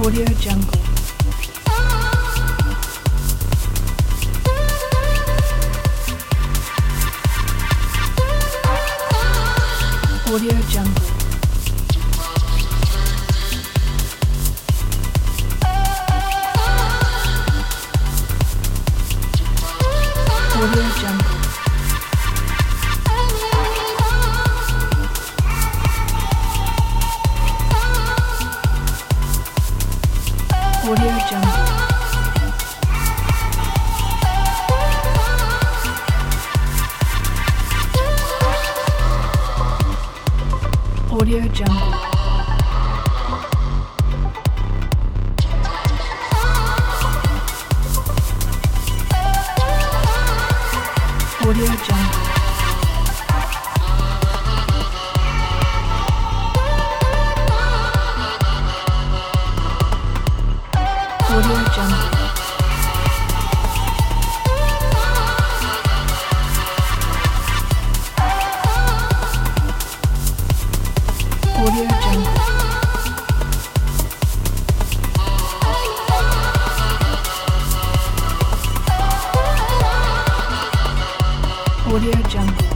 Audio Jungle. Audio Jungle. Audio Jungle. Audio Jungle. Audio Jungle. Audio Jungle. Audio Jungle. Audio Jungle. Audio Jungle.